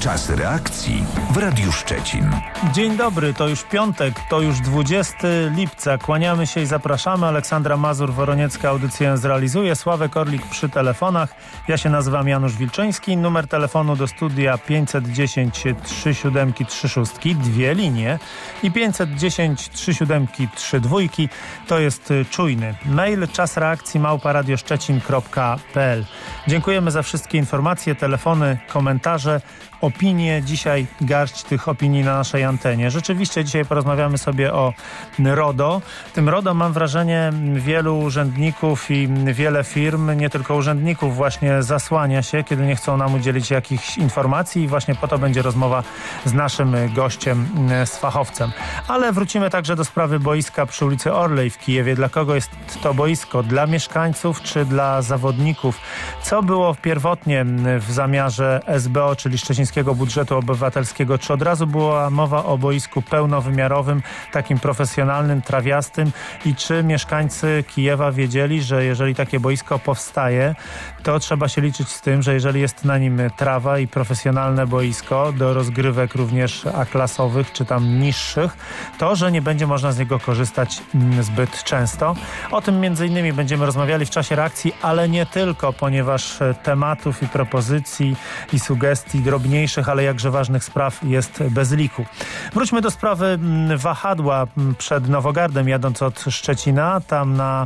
Czas reakcji w Radiu Szczecin. Dzień dobry, to już piątek, to już 20 lipca. Kłaniamy się i zapraszamy. Aleksandra Mazur-Woroniecka audycję zrealizuje. Sławek Orlik przy telefonach. Ja się nazywam Janusz Wilczyński. Numer telefonu do studia 510 3736, dwie linie, i 510 3732. To jest czujny. Mail czasreakcji @radioszczecin.pl. Dziękujemy za wszystkie informacje, telefony, komentarze, opinie. Dzisiaj garść tych opinii na naszej antenie. Rzeczywiście dzisiaj porozmawiamy sobie o RODO. Tym RODO, mam wrażenie, wielu urzędników i wiele firm, nie tylko urzędników, właśnie zasłania się, kiedy nie chcą nam udzielić jakichś informacji, i właśnie po to będzie rozmowa z naszym gościem, z fachowcem. Ale wrócimy także do sprawy boiska przy ulicy Orlej w Kijewie. Dla kogo jest to boisko? Dla mieszkańców czy dla zawodników? Co było pierwotnie w zamiarze SBO, czyli Szczecińskiego Budżetu Obywatelskiego? Czy od razu była mowa o boisku pełnowymiarowym, takim profesjonalnym, trawiastym, i czy mieszkańcy Kijewa wiedzieli, że jeżeli takie boisko powstaje, to trzeba się liczyć z tym, że jeżeli jest na nim trawa i profesjonalne boisko do rozgrywek również A-klasowych czy tam niższych, to że nie będzie można z niego korzystać zbyt często? O tym między innymi będziemy rozmawiali w czasie reakcji, ale nie tylko, ponieważ tematów i propozycji i sugestii drobniejszych, ale jakże ważnych spraw jest bez liku. Wróćmy do sprawy wahadła przed Nowogardem, jadąc od Szczecina. Tam na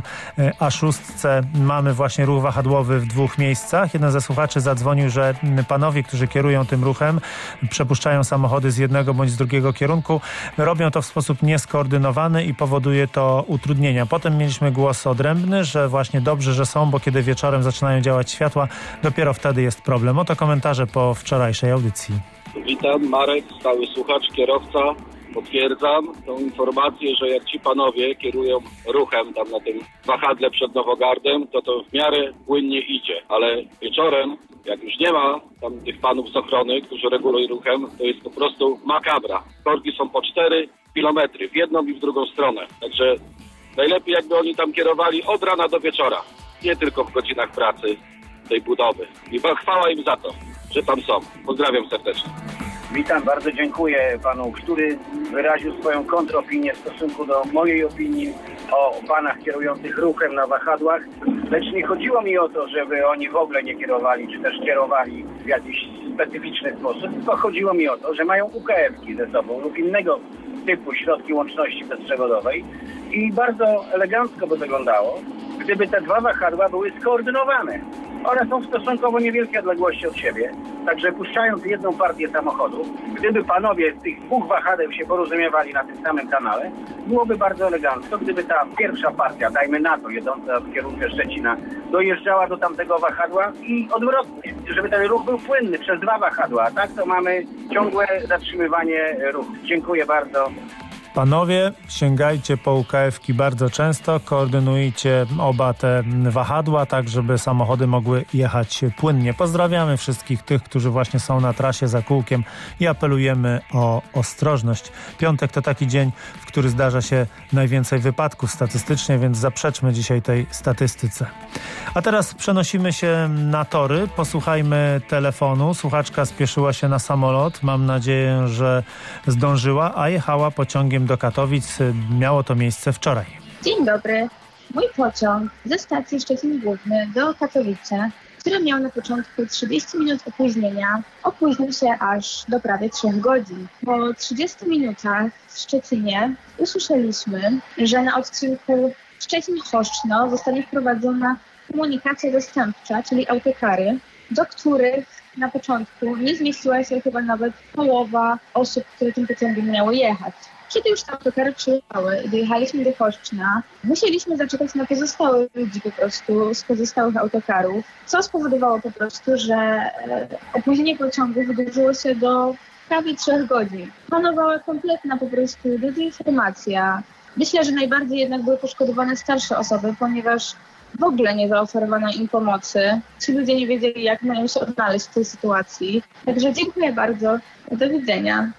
A6 mamy właśnie ruch wahadłowy w dwóch miejscach. Jeden ze słuchaczy zadzwonił, że panowie, którzy kierują tym ruchem, przepuszczają samochody z jednego bądź z drugiego kierunku, robią to w sposób nieskoordynowany i powoduje to utrudnienia. Potem mieliśmy głos odrębny, że właśnie dobrze, że są, bo kiedy wieczorem zaczynają działać światła, dopiero wtedy jest problem. Oto komentarze po wczorajszej audycji. Witam, Marek, stały słuchacz, kierowca. Potwierdzam tą informację, że jak ci panowie kierują ruchem tam na tym wahadle przed Nowogardem, to w miarę płynnie idzie. Ale wieczorem, jak już nie ma tam tych panów z ochrony, którzy regulują ruchem, to jest po prostu makabra. Korki są po 4 kilometry w jedną i w drugą stronę. Także najlepiej jakby oni tam kierowali od rana do wieczora. Nie tylko w godzinach pracy tej budowy. I chwała im za to, że tam są. Pozdrawiam serdecznie. Witam, bardzo dziękuję panu, który wyraził swoją kontropinię w stosunku do mojej opinii o panach kierujących ruchem na wahadłach. Lecz nie chodziło mi o to, żeby oni w ogóle nie kierowali, czy też kierowali w jakiś specyficzny sposób, tylko chodziło mi o to, że mają UKF-ki ze sobą lub innego typu środki łączności bezprzewodowej i bardzo elegancko by wyglądało, gdyby te dwa wahadła były skoordynowane. One są w stosunkowo niewielkiej odległości od siebie, także puszczając jedną partię samochodów, gdyby panowie z tych dwóch wahadeł się porozumiewali na tym samym kanale, byłoby bardzo elegancko, gdyby ta pierwsza partia, dajmy na to, jedąca w kierunku Szczecina, dojeżdżała do tamtego wahadła i odwrotnie, żeby ten ruch był płynny przez dwa wahadła, a tak to mamy ciągłe zatrzymywanie ruchu. Dziękuję bardzo. Panowie, sięgajcie po UKF-ki bardzo często, koordynujcie oba te wahadła, tak żeby samochody mogły jechać płynnie. Pozdrawiamy wszystkich tych, którzy właśnie są na trasie za kółkiem, i apelujemy o ostrożność. Piątek to taki dzień, w który zdarza się najwięcej wypadków statystycznie, więc zaprzeczmy dzisiaj tej statystyce. A teraz przenosimy się na tory. Posłuchajmy telefonu. Słuchaczka spieszyła się na samolot. Mam nadzieję, że zdążyła, a jechała pociągiem do Katowic. Miało to miejsce wczoraj. Dzień dobry. Mój pociąg ze stacji Szczecin Główny do Katowice, który miał na początku 30 minut opóźnienia, opóźnił się aż do prawie 3 godzin. Po 30 minutach w Szczecinie usłyszeliśmy, że na odcinku Szczecin-Choszczno zostanie wprowadzona komunikacja zastępcza, czyli autokary, do których na początku nie zmieściła się chyba nawet połowa osób, które tym pociągiem miały jechać. Kiedy już te autokary przyjechały i dojechaliśmy do Choszczna, musieliśmy zaczekać na pozostałych ludzi po prostu z pozostałych autokarów, co spowodowało po prostu, że opóźnienie pociągu wydłużyło się do prawie 3 godzin. Panowała kompletna po prostu dezinformacja. Myślę, że najbardziej jednak były poszkodowane starsze osoby, ponieważ w ogóle nie zaoferowano im pomocy. Ci ludzie nie wiedzieli, jak mają się odnaleźć w tej sytuacji. Także dziękuję bardzo. Do widzenia.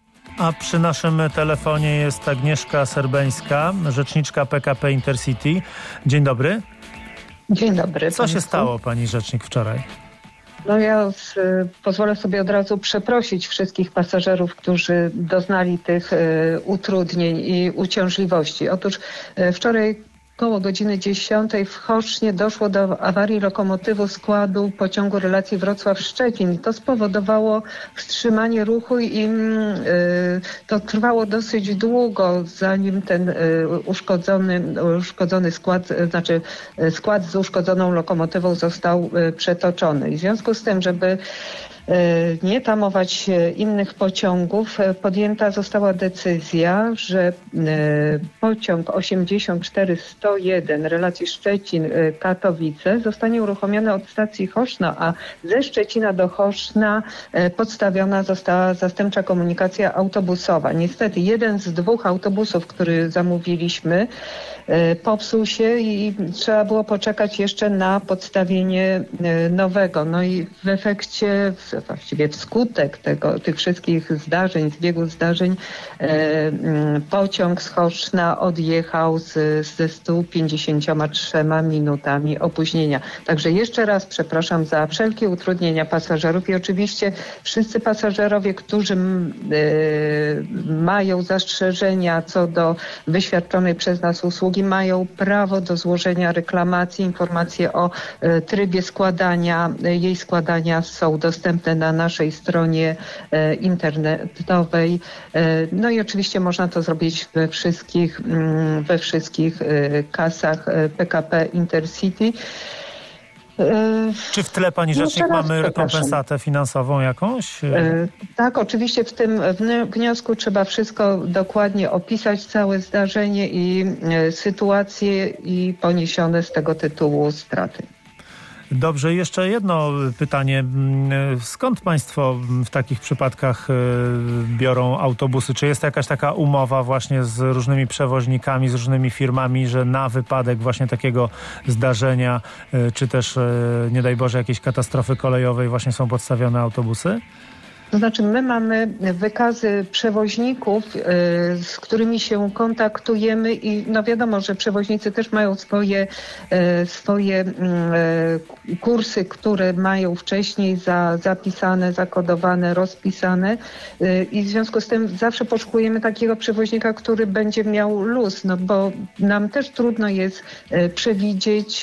A przy naszym telefonie jest Agnieszka Serbeńska, rzeczniczka PKP Intercity. Dzień dobry. Dzień dobry. Co się stało, pani rzecznik, wczoraj? No ja pozwolę sobie od razu przeprosić wszystkich pasażerów, którzy doznali tych utrudnień i uciążliwości. Otóż wczoraj koło godziny 10 w Chosznie doszło do awarii lokomotywu składu pociągu relacji Wrocław-Szczecin. I to spowodowało wstrzymanie ruchu i to trwało dosyć długo, zanim ten uszkodzony skład, znaczy skład z uszkodzoną lokomotywą został przetoczony. I w związku z tym, żeby nie tamować innych pociągów, podjęta została decyzja, że pociąg 84-101 relacji Szczecin-Katowice zostanie uruchomiony od stacji Choszna, a ze Szczecina do Choszna podstawiona została zastępcza komunikacja autobusowa. Niestety jeden z 2 autobusów, który zamówiliśmy, popsuł się i trzeba było poczekać jeszcze na podstawienie nowego. No i w efekcie, właściwie wskutek tych wszystkich zdarzeń, zbiegu zdarzeń, pociąg z Choszna odjechał ze 153 minutami opóźnienia. Także jeszcze raz przepraszam za wszelkie utrudnienia pasażerów i oczywiście wszyscy pasażerowie, którzy mają zastrzeżenia co do wyświadczonej przez nas usługi, mają prawo do złożenia reklamacji. Informacje o trybie jej składania są dostępne na naszej stronie internetowej. No i oczywiście można to zrobić we wszystkich kasach PKP Intercity. Czy w tle, pani rzecznik, mamy rekompensatę finansową jakąś? Tak, oczywiście w tym wniosku trzeba wszystko dokładnie opisać, całe zdarzenie i sytuację i poniesione z tego tytułu straty. Dobrze, jeszcze jedno pytanie. Skąd państwo w takich przypadkach biorą autobusy? Czy jest jakaś taka umowa właśnie z różnymi przewoźnikami, z różnymi firmami, że na wypadek właśnie takiego zdarzenia, czy też nie daj Boże jakiejś katastrofy kolejowej właśnie są podstawione autobusy? To znaczy my mamy wykazy przewoźników, z którymi się kontaktujemy i no wiadomo, że przewoźnicy też mają swoje kursy, które mają wcześniej zapisane, zakodowane, rozpisane i w związku z tym zawsze poszukujemy takiego przewoźnika, który będzie miał luz, no bo nam też trudno jest przewidzieć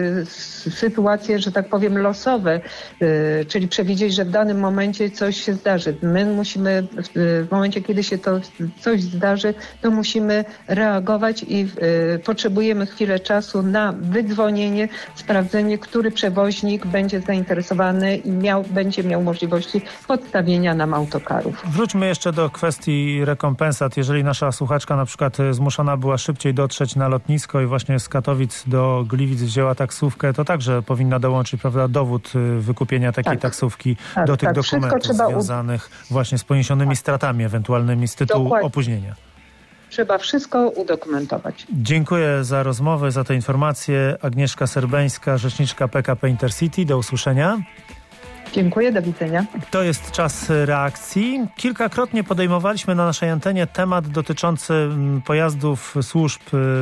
sytuacje, że tak powiem losowe, czyli przewidzieć, że w danym momencie coś się zdarzy. My musimy, w momencie, kiedy się to coś zdarzy, to musimy reagować i potrzebujemy chwilę czasu na wydzwonienie, sprawdzenie, który przewoźnik będzie zainteresowany i będzie miał możliwości podstawienia nam autokarów. Wróćmy jeszcze do kwestii rekompensat. Jeżeli nasza słuchaczka na przykład zmuszona była szybciej dotrzeć na lotnisko i właśnie z Katowic do Gliwic wzięła taksówkę, to także powinna dołączyć, prawda, dowód wykupienia takiej taksówki do tych dokumentów związanych właśnie z poniesionymi stratami ewentualnymi z tytułu opóźnienia. Trzeba wszystko udokumentować. Dziękuję za rozmowę, za te informacje. Agnieszka Serbeńska, rzeczniczka PKP Intercity. Do usłyszenia. Dziękuję, do widzenia. To jest czas reakcji. Kilkakrotnie podejmowaliśmy na naszej antenie temat dotyczący pojazdów służb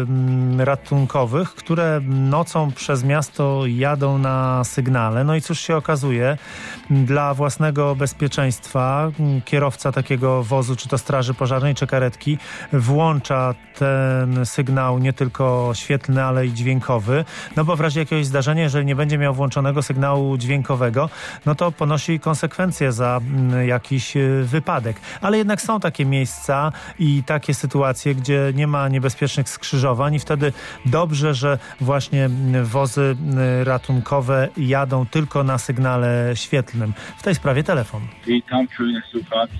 ratunkowych, które nocą przez miasto jadą na sygnale. No i cóż się okazuje, dla własnego bezpieczeństwa kierowca takiego wozu, czy to straży pożarnej, czy karetki, włącza ten sygnał nie tylko świetlny, ale i dźwiękowy. No bo w razie jakiegoś zdarzenia, jeżeli nie będzie miał włączonego sygnału dźwiękowego, no to ponosi konsekwencje za jakiś wypadek. Ale jednak są takie miejsca i takie sytuacje, gdzie nie ma niebezpiecznych skrzyżowań i wtedy dobrze, że właśnie wozy ratunkowe jadą tylko na sygnale świetlnym. W tej sprawie telefon. Witam, czujny słuchacz,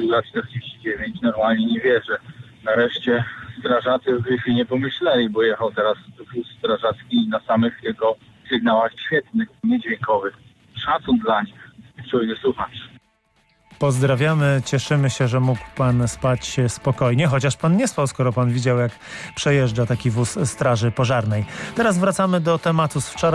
2:49, normalnie nie wierzę. Nareszcie strażacy w Gryfie nie pomyśleli, bo jechał teraz wóz strażacki na samych jego sygnałach świetlnych, niedźwiękowych. Szacun dla nich, czujny słuchacz. Pozdrawiamy, cieszymy się, że mógł pan spać spokojnie, chociaż pan nie spał, skoro pan widział, jak przejeżdża taki wóz straży pożarnej. Teraz wracamy do tematu z wczoraj.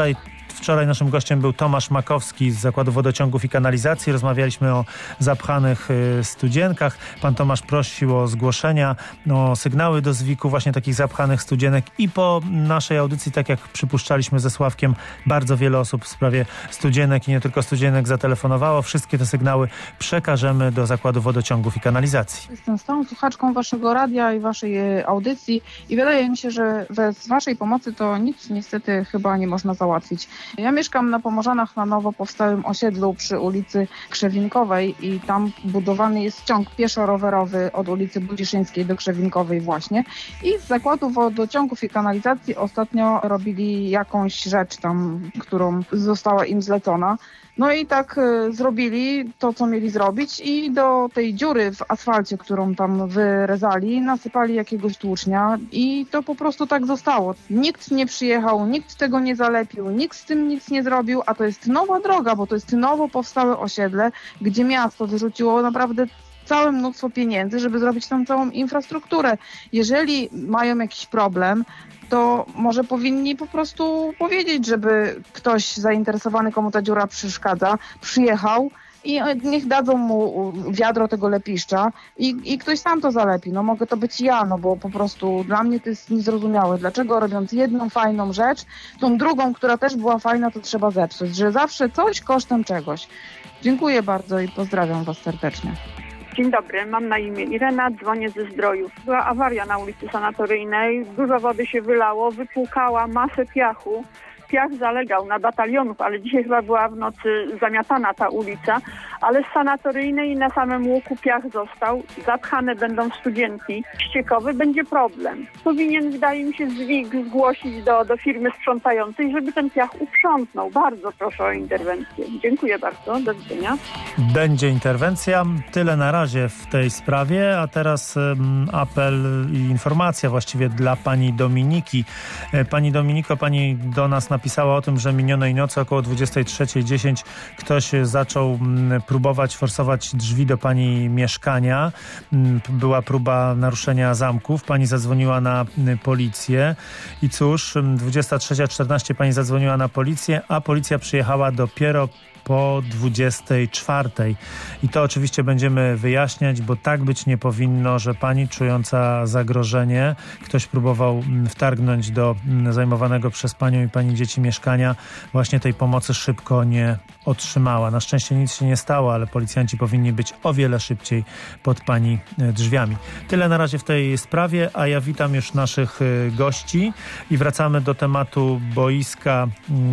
Wczoraj naszym gościem był Tomasz Makowski z Zakładu Wodociągów i Kanalizacji. Rozmawialiśmy o zapchanych studzienkach. Pan Tomasz prosił o zgłoszenia, o sygnały do ZWIK-u właśnie takich zapchanych studzienek i po naszej audycji, tak jak przypuszczaliśmy ze Sławkiem, bardzo wiele osób w sprawie studzienek i nie tylko studzienek zatelefonowało. Wszystkie te sygnały przekażemy do Zakładu Wodociągów i Kanalizacji. Jestem stałą słuchaczką waszego radia i waszej audycji i wydaje mi się, że bez waszej pomocy to nic niestety chyba nie można załatwić. Ja mieszkam na Pomorzanach, na nowo powstałym osiedlu przy ulicy Krzewinkowej i tam budowany jest ciąg pieszo-rowerowy od ulicy Budziszyńskiej do Krzewinkowej właśnie i z Zakładu Wodociągów i Kanalizacji ostatnio robili jakąś rzecz tam, którą została im zlecona. No i tak zrobili to, co mieli zrobić i do tej dziury w asfalcie, którą tam wyrezali, nasypali jakiegoś tłucznia i to po prostu tak zostało. Nikt nie przyjechał, nikt tego nie zalepił, nikt z tym nic nie zrobił, a to jest nowa droga, bo to jest nowo powstałe osiedle, gdzie miasto wyrzuciło naprawdę całe mnóstwo pieniędzy, żeby zrobić tam całą infrastrukturę. Jeżeli mają jakiś problem, to może powinni po prostu powiedzieć, żeby ktoś zainteresowany, komu ta dziura przeszkadza, przyjechał i niech dadzą mu wiadro tego lepiszcza i ktoś sam to zalepi. No mogę to być ja, no bo po prostu dla mnie to jest niezrozumiałe. Dlaczego robiąc jedną fajną rzecz, tą drugą, która też była fajna, to trzeba zepsuć, że zawsze coś kosztem czegoś. Dziękuję bardzo i pozdrawiam was serdecznie. Dzień dobry, mam na imię Irena, dzwonię ze Zdrojów. Była awaria na ulicy Sanatoryjnej, dużo wody się wylało, wypłukała masę piachu. Piach zalegał na Batalionów, ale dzisiaj chyba była w nocy zamiatana ta ulica, ale z Sanatoryjnej na samym łuku piach został, zapchane będą studzienki ściekowe, będzie problem. Powinien, wydaje mi się, ZWIK zgłosić do firmy sprzątającej, żeby ten piach uprzątnął. Bardzo proszę o interwencję. Dziękuję bardzo, do widzenia. Będzie interwencja. Tyle na razie w tej sprawie, a teraz apel i informacja właściwie dla pani Dominiki. Pani Dominiko, pani do nas napisała o tym, że minionej nocy około 23:10 ktoś zaczął próbować forsować drzwi do pani mieszkania. Była próba naruszenia zamków. Pani zadzwoniła na policję i cóż, 23:14 pani zadzwoniła na policję, a policja przyjechała dopiero po 24:00. I to oczywiście będziemy wyjaśniać, bo tak być nie powinno, że pani czująca zagrożenie, ktoś próbował wtargnąć do zajmowanego przez panią i pani dzieci mieszkania, właśnie tej pomocy szybko nie otrzymała. Na szczęście nic się nie stało, ale policjanci powinni być o wiele szybciej pod pani drzwiami. Tyle na razie w tej sprawie, a ja witam już naszych gości i wracamy do tematu boiska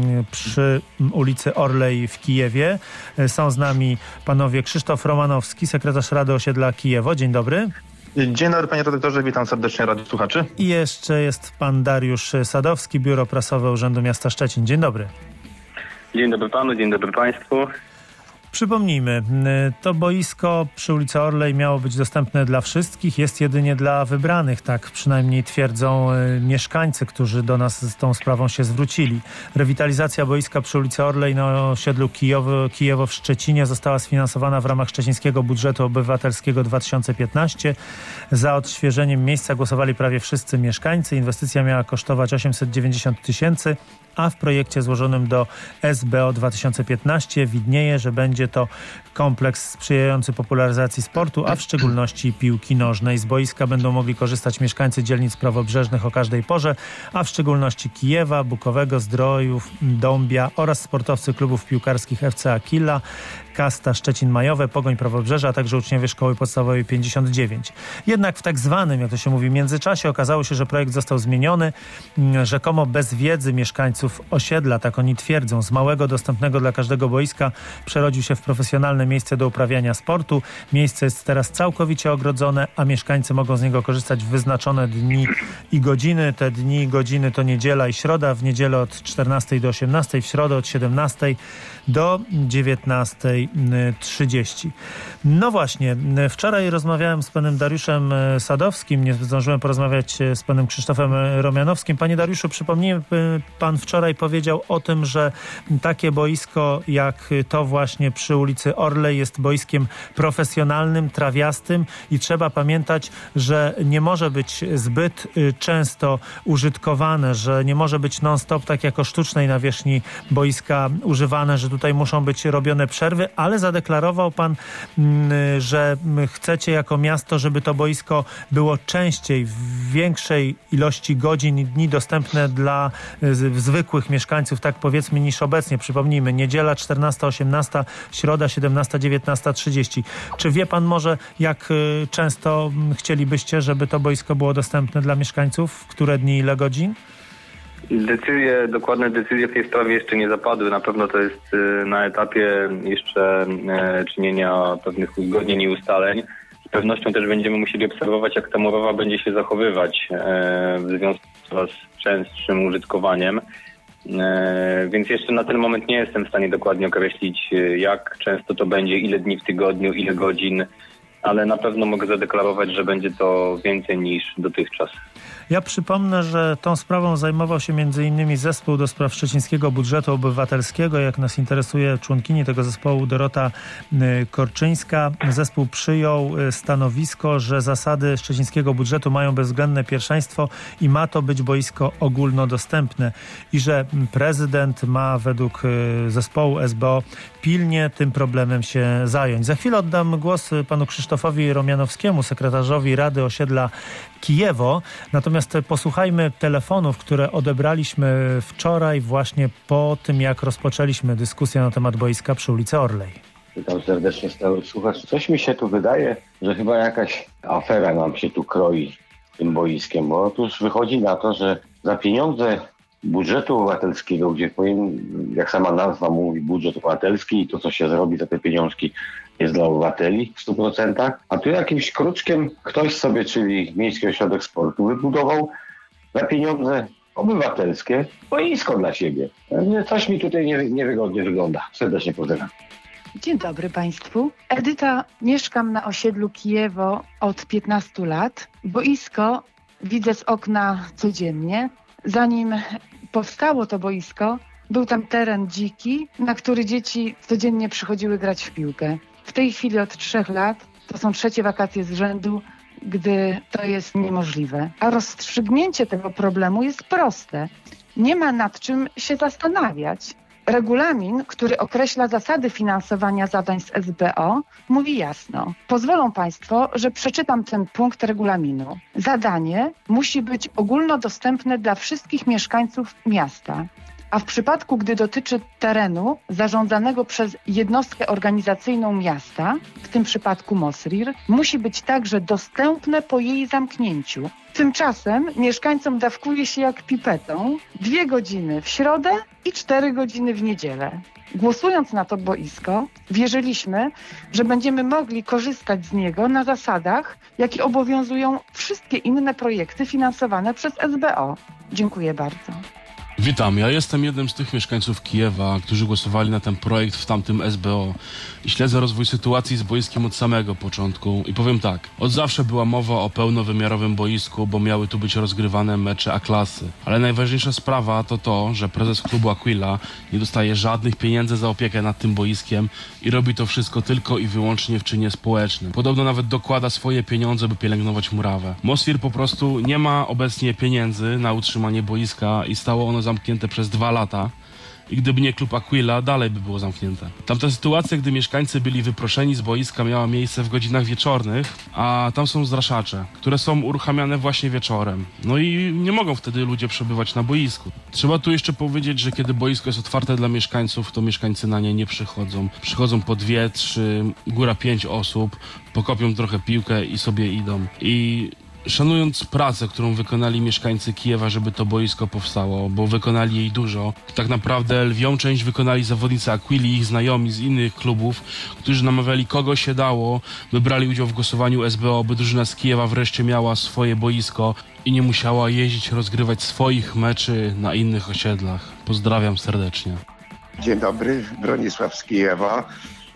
przy ulicy Orlej w Kijewie. Są z nami panowie Krzysztof Romanowski, sekretarz Rady Osiedla Kijewo. Dzień dobry. Dzień dobry, panie redaktorze, witam serdecznie radiosłuchaczy. I jeszcze jest pan Dariusz Sadowski, Biuro Prasowe Urzędu Miasta Szczecin. Dzień dobry. Dzień dobry panu, dzień dobry państwu. Przypomnijmy, to boisko przy ulicy Orlej miało być dostępne dla wszystkich, jest jedynie dla wybranych, tak przynajmniej twierdzą mieszkańcy, którzy do nas z tą sprawą się zwrócili. Rewitalizacja boiska przy ulicy Orlej na osiedlu Kijewo w Szczecinie została sfinansowana w ramach szczecińskiego budżetu obywatelskiego 2015. Za odświeżeniem miejsca głosowali prawie wszyscy mieszkańcy. Inwestycja miała kosztować 890 000, a w projekcie złożonym do SBO 2015 widnieje, że będzie to kompleks sprzyjający popularyzacji sportu, a w szczególności piłki nożnej. Z boiska będą mogli korzystać mieszkańcy dzielnic prawobrzeżnych o każdej porze, a w szczególności Kijewa, Bukowego, Zdrojów, Dąbia oraz sportowcy klubów piłkarskich FC Aquila, Kasta, Szczecin Majowe, Pogoń Prawobrzeża, a także uczniowie Szkoły Podstawowej 59. Jednak w tak zwanym, jak to się mówi, międzyczasie okazało się, że projekt został zmieniony, rzekomo bez wiedzy mieszkańców osiedla, tak oni twierdzą. Z małego, dostępnego dla każdego boiska przerodził się w profesjonalne miejsce do uprawiania sportu. Miejsce jest teraz całkowicie ogrodzone, a mieszkańcy mogą z niego korzystać w wyznaczone dni i godziny. Te dni i godziny to niedziela i środa. W niedzielę od 14 do 18, w środę od 17 do 19 17:30. No właśnie, wczoraj rozmawiałem z panem Dariuszem Sadowskim, nie zdążyłem porozmawiać z panem Krzysztofem Romianowskim. Panie Dariuszu, przypomnijmy, pan wczoraj powiedział o tym, że takie boisko jak to właśnie przy ulicy Orlej jest boiskiem profesjonalnym, trawiastym i trzeba pamiętać, że nie może być zbyt często użytkowane, że nie może być non-stop tak jak o sztucznej nawierzchni boiska używane, że tutaj muszą być robione przerwy, ale zadeklarował pan, że chcecie jako miasto, żeby to boisko było częściej, w większej ilości godzin i dni dostępne dla zwykłych mieszkańców, tak powiedzmy, niż obecnie. Przypomnijmy, niedziela 14-18, środa 17-19:30. Czy wie pan może, jak często chcielibyście, żeby to boisko było dostępne dla mieszkańców? W które dni, ile godzin? Dokładne decyzje w tej sprawie jeszcze nie zapadły. Na pewno to jest na etapie jeszcze czynienia pewnych uzgodnień i ustaleń. Z pewnością też będziemy musieli obserwować, jak ta murawa będzie się zachowywać w związku z coraz częstszym użytkowaniem. Więc jeszcze na ten moment nie jestem w stanie dokładnie określić, jak często to będzie, ile dni w tygodniu, ile godzin, ale na pewno mogę zadeklarować, że będzie to więcej niż dotychczas. Ja przypomnę, że tą sprawą zajmował się m.in. zespół do spraw szczecińskiego budżetu obywatelskiego. Jak nas interesuje członkini tego zespołu Dorota Korczyńska, zespół przyjął stanowisko, że zasady szczecińskiego budżetu mają bezwzględne pierwszeństwo i ma to być boisko ogólnodostępne i że prezydent ma według zespołu SBO pilnie tym problemem się zająć. Za chwilę oddam głos panu Krzysztofowi Romianowskiemu, sekretarzowi Rady Osiedla Kijewo. Natomiast posłuchajmy telefonów, które odebraliśmy wczoraj właśnie po tym, jak rozpoczęliśmy dyskusję na temat boiska przy ulicy Orlej. Witam serdecznie, stały słuchacz. Coś mi się tu wydaje, że chyba jakaś afera nam się tu kroi tym boiskiem, bo otóż wychodzi na to, że za pieniądze budżetu obywatelskiego, gdzie powiem, jak sama nazwa mówi, budżet obywatelski i to, co się zrobi za te pieniążki, jest dla obywateli w 100%, a tu jakimś kruczkiem ktoś sobie, czyli Miejski Ośrodek Sportu, wybudował za pieniądze obywatelskie boisko dla siebie. Coś mi tutaj niewygodnie wygląda. Serdecznie pozdrawiam. Dzień dobry Państwu. Edyta, mieszkam na osiedlu Kijewo od 15 lat. Boisko widzę z okna codziennie. Zanim powstało to boisko, był tam teren dziki, na który dzieci codziennie przychodziły grać w piłkę. W tej chwili od 3 lat, to są 3 wakacje z rzędu, gdy to jest niemożliwe. A rozstrzygnięcie tego problemu jest proste. Nie ma nad czym się zastanawiać. Regulamin, który określa zasady finansowania zadań z SBO, mówi jasno. Pozwolą Państwo, że przeczytam ten punkt regulaminu. Zadanie musi być ogólnodostępne dla wszystkich mieszkańców miasta. A w przypadku, gdy dotyczy terenu zarządzanego przez jednostkę organizacyjną miasta, w tym przypadku MOSRiR, musi być także dostępne po jej zamknięciu. Tymczasem mieszkańcom dawkuje się jak pipetą 2 godziny w środę i 4 godziny w niedzielę. Głosując na to boisko, wierzyliśmy, że będziemy mogli korzystać z niego na zasadach, jakie obowiązują wszystkie inne projekty finansowane przez SBO. Dziękuję bardzo. Witam, ja jestem jednym z tych mieszkańców Kijewa, którzy głosowali na ten projekt w tamtym SBO i śledzę rozwój sytuacji z boiskiem od samego początku i powiem tak, od zawsze była mowa o pełnowymiarowym boisku, bo miały tu być rozgrywane mecze A-klasy, ale najważniejsza sprawa to to, że prezes klubu Aquila nie dostaje żadnych pieniędzy za opiekę nad tym boiskiem i robi to wszystko tylko i wyłącznie w czynie społecznym. Podobno nawet dokłada swoje pieniądze, by pielęgnować murawę. MOSRiR po prostu nie ma obecnie pieniędzy na utrzymanie boiska i stało ono zamknięte przez 2 lata i gdyby nie klub Aquila, dalej by było zamknięte. Tamta sytuacja, gdy mieszkańcy byli wyproszeni z boiska, miała miejsce w godzinach wieczornych, a tam są zraszacze, które są uruchamiane właśnie wieczorem. No i nie mogą wtedy ludzie przebywać na boisku. Trzeba tu jeszcze powiedzieć, że kiedy boisko jest otwarte dla mieszkańców, to mieszkańcy na nie nie przychodzą. Przychodzą po 2, 3, góra 5 osób, pokopią trochę piłkę i sobie idą. I szanując pracę, którą wykonali mieszkańcy Kijewa, żeby to boisko powstało, bo wykonali jej dużo, tak naprawdę lwią część wykonali zawodnicy Aquili i ich znajomi z innych klubów, którzy namawiali kogo się dało, by brali udział w głosowaniu SBO, by drużyna z Kijewa wreszcie miała swoje boisko i nie musiała jeździć, rozgrywać swoich meczy na innych osiedlach. Pozdrawiam serdecznie. Dzień dobry, Bronisław z Kijewa.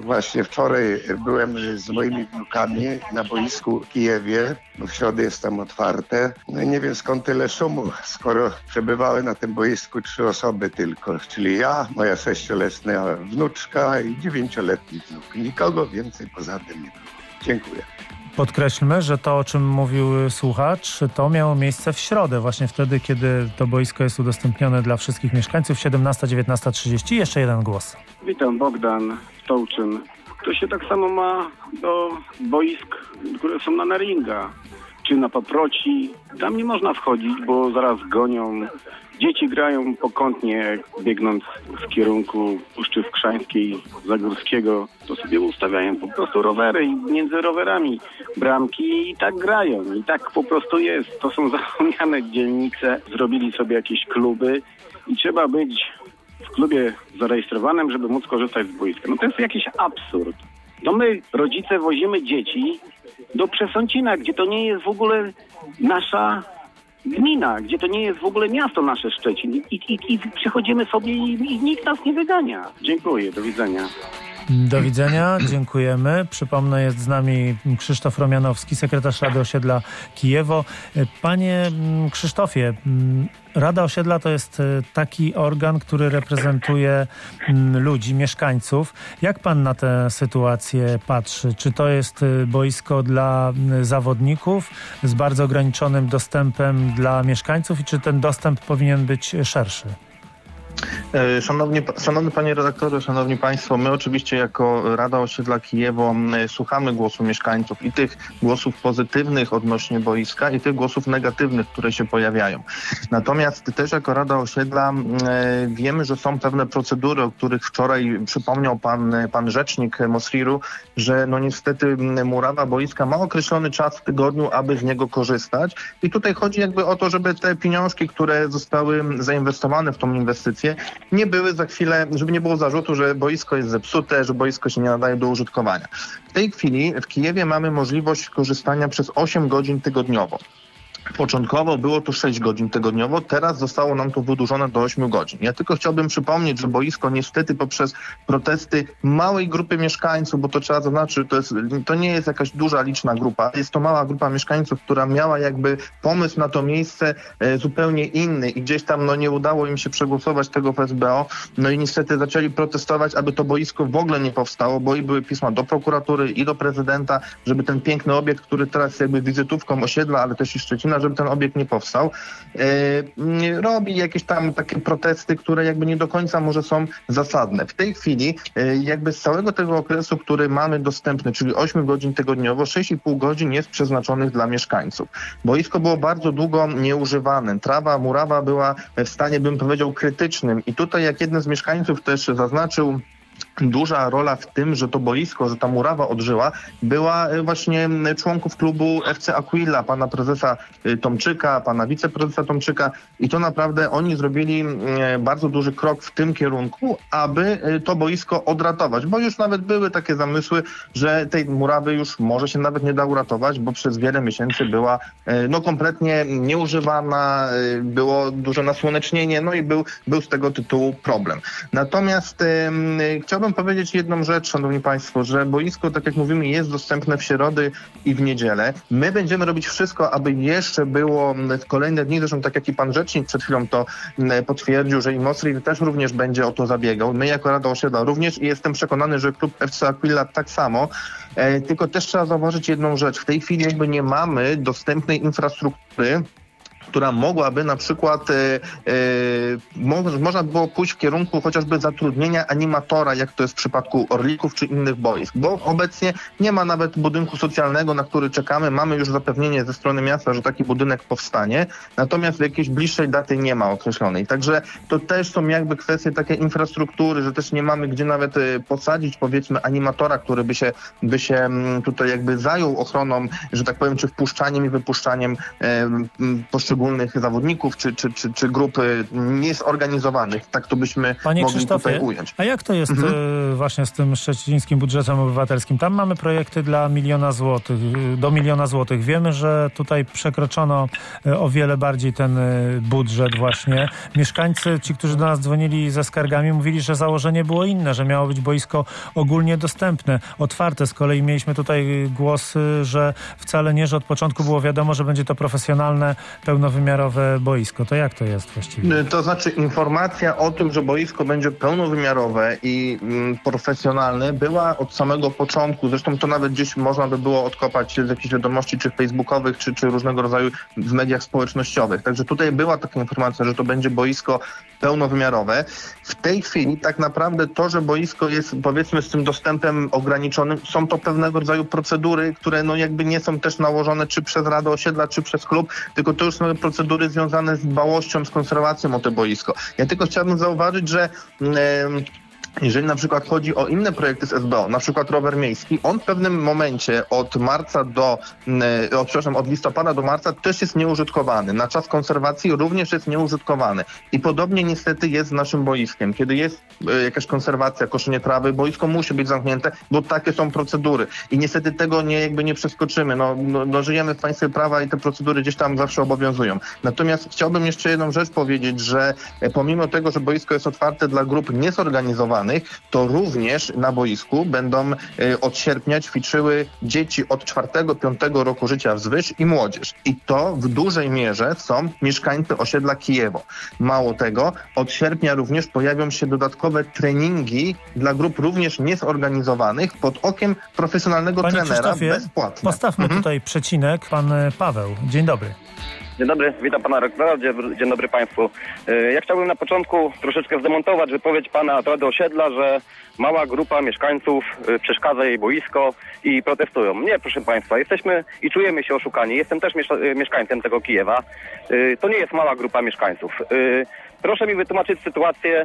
Właśnie wczoraj byłem z moimi wnukami na boisku w Kijewie. W środę jest tam otwarte. No i nie wiem skąd tyle szumu, skoro przebywały na tym boisku 3 osoby tylko. Czyli ja, moja 6-letnia wnuczka i 9-letni wnuk. Nikogo więcej poza tym nie było. Dziękuję. Podkreślmy, że to, o czym mówił słuchacz, to miało miejsce w środę, właśnie wtedy, kiedy to boisko jest udostępnione dla wszystkich mieszkańców, 17-19:30. Jeszcze jeden głos. Witam, Bogdan Stołczyn. To się tak samo ma do boisk, które są na Naringa, czy na Paproci. Tam nie można wchodzić, bo zaraz gonią. Dzieci grają pokątnie, biegnąc w kierunku Puszczy Wkrzańskiej, Zagórskiego. To sobie ustawiają po prostu rowery i między rowerami bramki i tak grają. I tak po prostu jest. To są zapomniane dzielnice. Zrobili sobie jakieś kluby i trzeba być w klubie zarejestrowanym, żeby móc korzystać z boiska. No to jest jakiś absurd. To my, rodzice, wozimy dzieci do Przesącina, gdzie to nie jest w ogóle nasza gmina, gdzie to nie jest w ogóle miasto nasze Szczecin. I przychodzimy sobie i nikt nas nie wygania. Dziękuję, do widzenia. Do widzenia, dziękujemy. Przypomnę, jest z nami Krzysztof Romianowski, sekretarz Rady Osiedla Kijewo. Panie Krzysztofie, Rada Osiedla to jest taki organ, który reprezentuje ludzi, mieszkańców. Jak pan na tę sytuację patrzy? Czy to jest boisko dla zawodników z bardzo ograniczonym dostępem dla mieszkańców i czy ten dostęp powinien być szerszy? Szanowny panie redaktorze, szanowni państwo, my oczywiście jako Rada Osiedla Kijewo słuchamy głosu mieszkańców i tych głosów pozytywnych odnośnie boiska i tych głosów negatywnych, które się pojawiają. Natomiast też jako Rada Osiedla wiemy, że są pewne procedury, o których wczoraj przypomniał pan rzecznik Mosriru, że no niestety murawa boiska ma określony czas w tygodniu, aby z niego korzystać. I tutaj chodzi jakby o to, żeby te pieniążki, które zostały zainwestowane w tą inwestycję, nie były za chwilę, żeby nie było zarzutu, że boisko jest zepsute, że boisko się nie nadaje do użytkowania. W tej chwili w Kijewie mamy możliwość korzystania przez 8 godzin tygodniowo. Początkowo było to 6 godzin tygodniowo, teraz zostało nam to wydłużone do 8 godzin. Ja tylko chciałbym przypomnieć, że boisko niestety poprzez protesty małej grupy mieszkańców, bo to trzeba zaznaczyć, to nie jest jakaś duża, liczna grupa, jest to mała grupa mieszkańców, która miała jakby pomysł na to miejsce zupełnie inny i gdzieś tam nie udało im się przegłosować tego w SBO, no i niestety zaczęli protestować, aby to boisko w ogóle nie powstało, bo i były pisma do prokuratury i do prezydenta, żeby ten piękny obiekt, który teraz jest jakby wizytówką osiedla, ale też i Szczecina, żeby ten obiekt nie powstał, robi jakieś tam takie protesty, które jakby nie do końca może są zasadne. W tej chwili jakby z całego tego okresu, który mamy dostępny, czyli 8 godzin tygodniowo, 6,5 godzin jest przeznaczonych dla mieszkańców. Boisko było bardzo długo nieużywane. Murawa była w stanie, bym powiedział, krytycznym i tutaj jak jeden z mieszkańców też zaznaczył, duża rola w tym, że to boisko, że ta murawa odżyła, była właśnie członków klubu FC Aquila, pana prezesa Tomczyka, pana wiceprezesa Tomczyka i to naprawdę oni zrobili bardzo duży krok w tym kierunku, aby to boisko odratować, bo już nawet były takie zamysły, że tej murawy już może się nawet nie da uratować, bo przez wiele miesięcy była kompletnie nieużywana, było duże nasłonecznienie, no i był z tego tytułu problem. Natomiast chciałbym powiedzieć jedną rzecz, szanowni państwo, że boisko, tak jak mówimy, jest dostępne w środy i w niedzielę. My będziemy robić wszystko, aby jeszcze było w kolejne dni, zresztą tak jak i pan rzecznik przed chwilą to potwierdził, że i Mosrir też również będzie o to zabiegał. My jako Rada Osiedla również i jestem przekonany, że klub FC Aquila tak samo. Tylko też trzeba zauważyć jedną rzecz. W tej chwili jakby nie mamy dostępnej infrastruktury, która mogłaby na przykład, można było pójść w kierunku chociażby zatrudnienia animatora, jak to jest w przypadku Orlików czy innych boisk, bo obecnie nie ma nawet budynku socjalnego, na który czekamy. Mamy już zapewnienie ze strony miasta, że taki budynek powstanie, natomiast jakiejś bliższej daty nie ma określonej. Także to też są jakby kwestie takiej infrastruktury, że też nie mamy gdzie nawet posadzić, powiedzmy, animatora, który by się tutaj jakby zajął ochroną, że tak powiem, czy wpuszczaniem i wypuszczaniem poszczególnych poszczególnych zawodników czy grup niezorganizowanych. Tak to byśmy Panie mogli Krzysztofie, tutaj ująć. a jak to jest właśnie z tym szczecińskim budżetem obywatelskim? Tam mamy projekty dla 1 000 000 złotych, do 1 000 000 złotych. Wiemy, że tutaj przekroczono o wiele bardziej ten budżet właśnie. Mieszkańcy, ci, którzy do nas dzwonili ze skargami, mówili, że założenie było inne, że miało być boisko ogólnie dostępne, otwarte. Z kolei mieliśmy tutaj głos, że wcale nie, że od początku było wiadomo, że będzie to profesjonalne, pełnowymiarowe boisko. To jak to jest właściwie? To znaczy informacja o tym, że boisko będzie pełnowymiarowe i profesjonalne była od samego początku. Zresztą to nawet gdzieś można by było odkopać z jakichś wiadomości, czy facebookowych, czy różnego rodzaju w mediach społecznościowych. Także tutaj była taka informacja, że to będzie boisko pełnowymiarowe. W tej chwili tak naprawdę to, że boisko jest, powiedzmy, z tym dostępem ograniczonym, są to pewnego rodzaju procedury, które no jakby nie są też nałożone czy przez Radę Osiedla, czy przez klub, tylko to już są procedury związane z dbałością, z konserwacją o to boisko. Ja tylko chciałbym zauważyć, że jeżeli na przykład chodzi o inne projekty z SBO, na przykład rower miejski, on w pewnym momencie od listopada do marca też jest nieużytkowany. Na czas konserwacji również jest nieużytkowany. I podobnie niestety jest z naszym boiskiem. Kiedy jest jakaś konserwacja, koszenie trawy, boisko musi być zamknięte, bo takie są procedury. I niestety tego nie przeskoczymy. No, żyjemy w państwie prawa i te procedury gdzieś tam zawsze obowiązują. Natomiast chciałbym jeszcze jedną rzecz powiedzieć, że pomimo tego, że boisko jest otwarte dla grup niezorganizowanych, to również na boisku będą od sierpnia ćwiczyły dzieci od 4-5 roku życia wzwyż i młodzież. I to w dużej mierze są mieszkańcy osiedla Kijewo. Mało tego, od sierpnia również pojawią się dodatkowe treningi dla grup również niezorganizowanych pod okiem profesjonalnego trenera bezpłatnie. Postawmy tutaj przecinek. Pan Paweł, dzień dobry. Dzień dobry, witam pana rektora, dzień dobry państwu. Ja chciałbym na początku troszeczkę zdemontować wypowiedź pana z Rady Osiedla, że mała grupa mieszkańców przeszkadza jej boisko i protestują. Nie, proszę państwa, jesteśmy i czujemy się oszukani. Jestem też mieszkańcem tego Kijewa. To nie jest mała grupa mieszkańców. Proszę mi wytłumaczyć sytuację.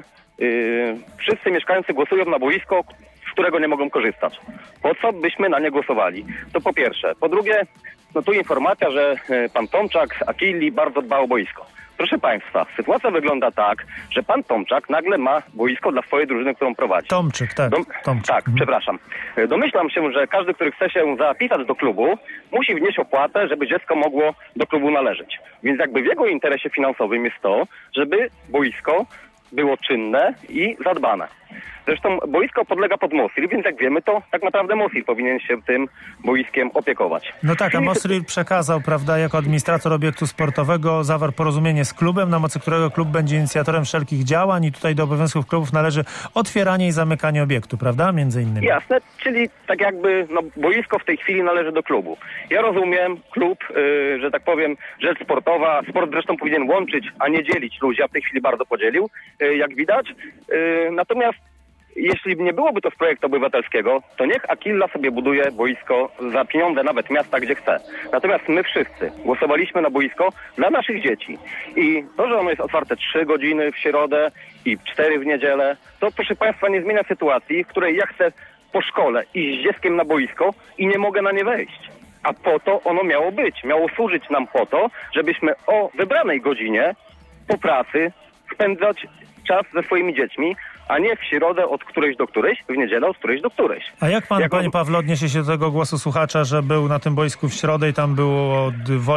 Wszyscy mieszkańcy głosują na boisko, z którego nie mogą korzystać. Po co byśmy na nie głosowali? To po pierwsze. Po drugie, no tu informacja, że pan Tomczak z Akili bardzo dba o boisko. Proszę państwa, sytuacja wygląda tak, że pan Tomczak nagle ma boisko dla swojej drużyny, którą prowadzi. Tomczyk, tak. Tomczyk. Tak, przepraszam. Domyślam się, że każdy, który chce się zapisać do klubu, musi wnieść opłatę, żeby dziecko mogło do klubu należeć. Więc jakby w jego interesie finansowym jest to, żeby boisko było czynne i zadbane. Zresztą boisko podlega pod Mosir, więc jak wiemy, to tak naprawdę Mosir powinien się tym boiskiem opiekować. No tak, a Mosir przekazał, prawda, jako administrator obiektu sportowego zawarł porozumienie z klubem, na mocy którego klub będzie inicjatorem wszelkich działań i tutaj do obowiązków klubów należy otwieranie i zamykanie obiektu, prawda, między innymi. Jasne, czyli tak jakby boisko w tej chwili należy do klubu. Ja rozumiem, klub, że tak powiem, rzecz sportowa, sport zresztą powinien łączyć, a nie dzielić ludzi, a w tej chwili bardzo podzielił, jak widać. Natomiast jeśli nie byłoby to z projektu obywatelskiego, to niech Aquila sobie buduje boisko za pieniądze nawet miasta, gdzie chce. Natomiast my wszyscy głosowaliśmy na boisko dla naszych dzieci. I to, że ono jest otwarte 3 godziny w środę i 4 w niedzielę, to proszę państwa nie zmienia sytuacji, w której ja chcę po szkole iść z dzieckiem na boisko i nie mogę na nie wejść. A po to ono miało być. Miało służyć nam po to, żebyśmy o wybranej godzinie po pracy spędzać czas ze swoimi dziećmi, a nie w środę od którejś do którejś, w niedzielę od którejś do którejś. A jak pan, panie Pawle, odniesie się do tego głosu słuchacza, że był na tym boisku w środę i tam było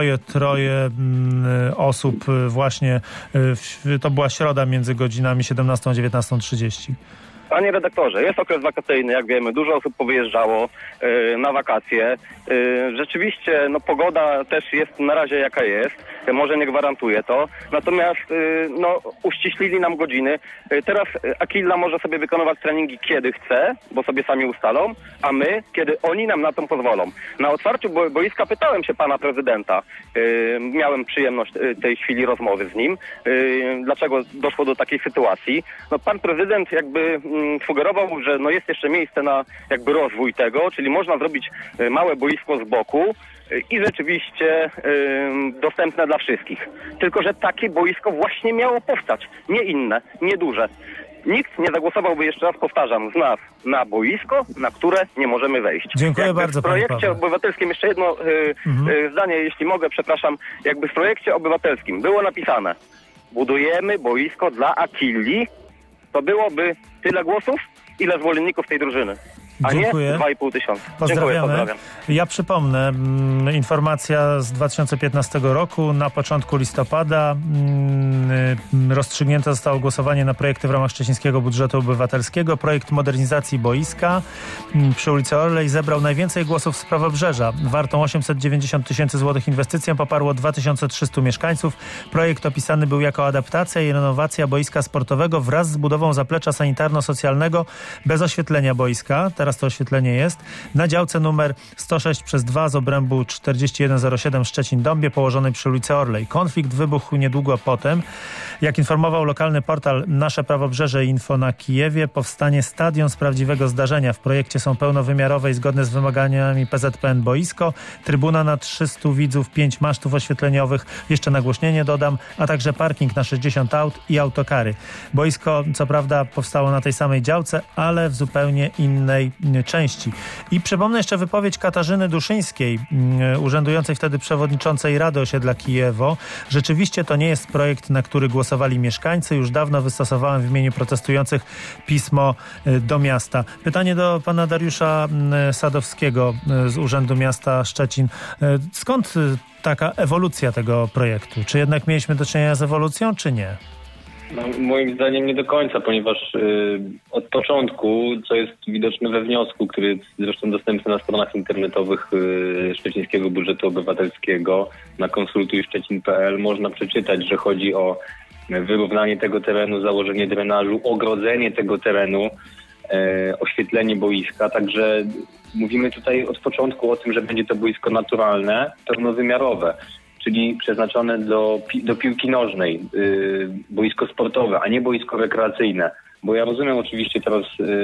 2-3 osób właśnie, to była środa między godzinami 17 a 19:30. Panie redaktorze, jest okres wakacyjny, jak wiemy, dużo osób powyjeżdżało na wakacje. Rzeczywiście, pogoda też jest na razie jaka jest, może nie gwarantuje to. Natomiast, uściślili nam godziny. Teraz Aquila może sobie wykonywać treningi kiedy chce, bo sobie sami ustalą, a my, kiedy oni nam na to pozwolą. Na otwarciu boiska pytałem się pana prezydenta. Miałem przyjemność tej chwili rozmowy z nim. Dlaczego doszło do takiej sytuacji? Pan prezydent jakby sugerował, że jest jeszcze miejsce na jakby rozwój tego, czyli można zrobić małe boisko z boku i rzeczywiście dostępne dla wszystkich. Tylko że takie boisko właśnie miało powstać, nie inne, nie duże. nikt nie zagłosowałby, jeszcze raz powtarzam, z nas na boisko, na które nie możemy wejść. Dziękuję bardzo, w projekcie panie Pawle. obywatelskim, jeszcze jedno zdanie, jeśli mogę, przepraszam, jakby w projekcie obywatelskim było napisane: budujemy boisko dla Achilli, to byłoby tyle głosów, ile zwolenników tej drużyny. A Dziękuję. nie 2,5 tysiąca. Pozdrawiamy. Pozdrawiam. Ja przypomnę, informacja z 2015 roku. Na początku listopada rozstrzygnięte zostało głosowanie na projekty w ramach szczecińskiego budżetu obywatelskiego. Projekt modernizacji boiska przy ulicy Orlej zebrał najwięcej głosów z Prawobrzeża. Wartą 890 tysięcy złotych inwestycję poparło 2300 mieszkańców. Projekt opisany był jako adaptacja i renowacja boiska sportowego wraz z budową zaplecza sanitarno-socjalnego bez oświetlenia boiska. Teraz to oświetlenie jest. Na działce numer 106/2 z obrębu 4107 Szczecin-Dąbie położonej przy ulicy Orlej. Konflikt wybuchł niedługo potem. Jak informował lokalny portal Nasze Prawobrzeże Info na Kijewie, powstanie stadion z prawdziwego zdarzenia. W projekcie są pełnowymiarowe i zgodne z wymaganiami PZPN boisko, trybuna na 300 widzów, 5 masztów oświetleniowych, jeszcze nagłośnienie dodam, a także parking na 60 aut i autokary. Boisko co prawda powstało na tej samej działce, ale w zupełnie innej części. I przypomnę jeszcze wypowiedź Katarzyny Duszyńskiej, urzędującej wtedy przewodniczącej Rady Osiedla Kijewo. Rzeczywiście to nie jest projekt, na który głosowali mieszkańcy. Już dawno wystosowałem w imieniu protestujących pismo do miasta. Pytanie do pana Dariusza Sadowskiego z Urzędu Miasta Szczecin. Skąd taka ewolucja tego projektu? Czy jednak mieliśmy do czynienia z ewolucją, czy nie? No, moim zdaniem nie do końca, ponieważ od początku, co jest widoczne we wniosku, który jest zresztą dostępny na stronach internetowych Szczecińskiego Budżetu Obywatelskiego na konsultujszczecin.pl, można przeczytać, że chodzi o wyrównanie tego terenu, założenie drenażu, ogrodzenie tego terenu, oświetlenie boiska. Także mówimy tutaj od początku o tym, że będzie to boisko naturalne, pełnowymiarowe, czyli przeznaczone do piłki nożnej, boisko sportowe, a nie boisko rekreacyjne. Bo ja rozumiem oczywiście teraz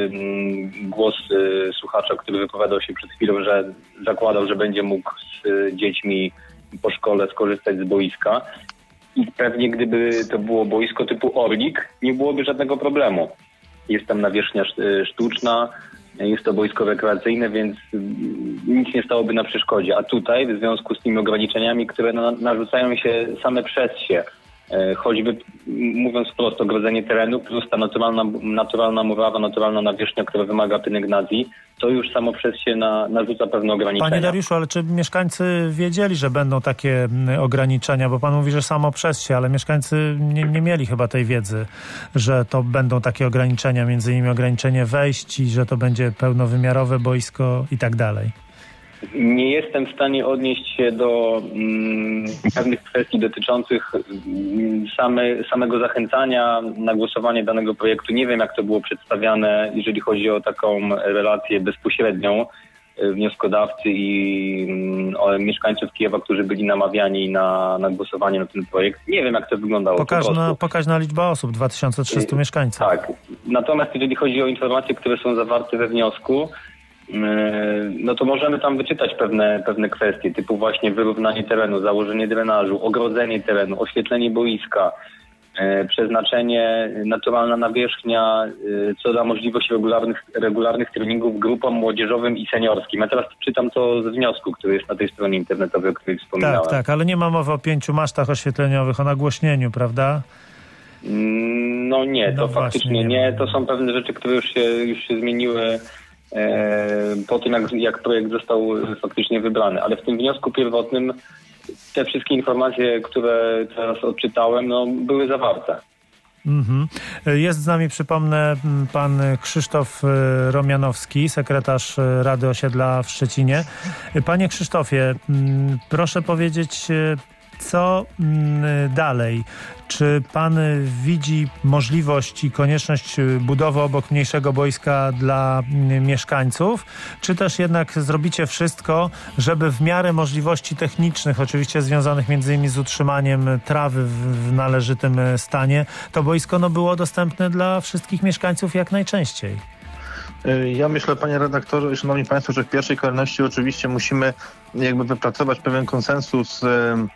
głos słuchacza, który wypowiadał się przed chwilą, że zakładał, że będzie mógł z dziećmi po szkole skorzystać z boiska. I pewnie gdyby to było boisko typu Orlik, nie byłoby żadnego problemu. Jest tam nawierzchnia sztuczna, jest to boisko rekreacyjne, więc nic nie stałoby na przeszkodzie. A tutaj w związku z tymi ograniczeniami, które narzucają się same przez się, choćby mówiąc wprost, ogrodzenie terenu plus ta naturalna murawa, naturalna nawierzchnia, która wymaga pielęgnacji, to już samo przez się narzuca pewne ograniczenia. Panie Dariuszu, ale czy mieszkańcy wiedzieli, że będą takie ograniczenia? Bo pan mówi, że samo przez się, ale mieszkańcy nie mieli chyba tej wiedzy, że to będą takie ograniczenia, między innymi ograniczenie wejść i że to będzie pełnowymiarowe boisko i tak dalej. Nie jestem w stanie odnieść się do pewnych kwestii dotyczących samego zachęcania na głosowanie danego projektu. Nie wiem, jak to było przedstawiane, jeżeli chodzi o taką relację bezpośrednią wnioskodawcy i mieszkańców Kijewa, którzy byli namawiani na głosowanie na ten projekt. Nie wiem, jak to wyglądało. Pokaźna liczba osób, 2300 mieszkańców. Tak. Natomiast jeżeli chodzi o informacje, które są zawarte we wniosku, no to możemy tam wyczytać pewne kwestie, typu właśnie wyrównanie terenu, założenie drenażu, ogrodzenie terenu, oświetlenie boiska, przeznaczenie, naturalna nawierzchnia, co da możliwość regularnych treningów grupom młodzieżowym i seniorskim. Ja teraz czytam to z wniosku, który jest na tej stronie internetowej, o której wspominałem. Tak, ale nie ma mowy o 5 masztach oświetleniowych, o nagłośnieniu, prawda? No nie, to faktycznie nie. To są pewne rzeczy, które już się zmieniły po tym, jak projekt został faktycznie wybrany. Ale w tym wniosku pierwotnym te wszystkie informacje, które teraz odczytałem, były zawarte. Jest z nami, przypomnę, pan Krzysztof Romianowski, sekretarz Rady Osiedla w Szczecinie. Panie Krzysztofie, proszę powiedzieć, co dalej? Czy pan widzi możliwość i konieczność budowy obok mniejszego boiska dla mieszkańców? Czy też jednak zrobicie wszystko, żeby w miarę możliwości technicznych, oczywiście związanych między innymi z utrzymaniem trawy w należytym stanie, to boisko było dostępne dla wszystkich mieszkańców jak najczęściej? Ja myślę, panie redaktorze i szanowni państwo, że w pierwszej kolejności oczywiście musimy wypracować pewien konsensus